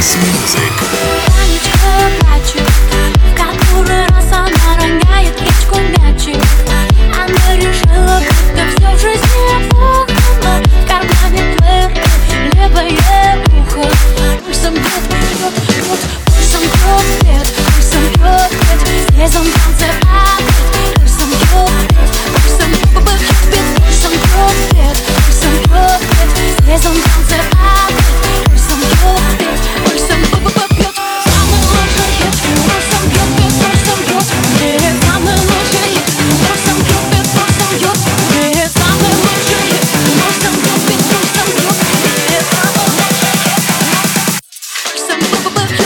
Dance Music. Танечка плачет, в который раз она роняет речку мячик. Она решила, будто все в жизни плохо, но в кармане плеер, левое ухо. Пульсом бьет, бьет, бьет, пульсом бьет, бьет, пульсом бьет, бьет, снизом в танце опять. Пульсом бьет, бьет, пульсом бьет, бьет, пульсом бьет, бьет, пульсом бьет, бьет, снизом в танце опять. Пульсом бьет, бьет, пульсом бьет, бьет. Самый лучший хит, пульсом бьет, бьет, пульсом бьет, бьет. Самый лучший хит, пульсом бьет, бьет, пульсом бьет, бьет. Самый лучший хит, пульсом бьет, бьет, пульсом бьет, бьет. Самый лучший хит, пульсом бьет, бьет, бьет.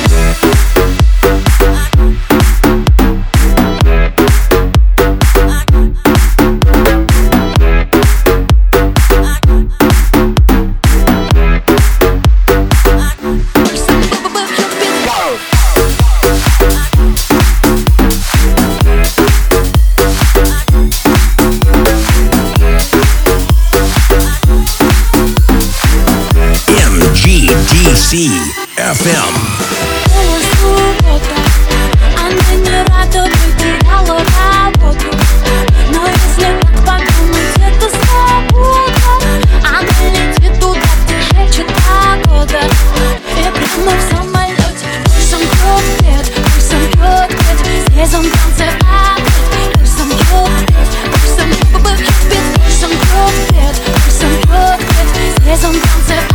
MGDC FM. Была суббота, она не рада, потеряла работу. Но если так подумать, это свобода. Она летит туда, где шепчет погода. И прямо в самолете пульсом бьет, бьет, пульсом бьет, бьет, снизом в танце опять. Пульсом бьет, бьет, пульсом бьет, бьет, пульсом бьет, бьет, пульсом бьет, бьет, снизом в танце.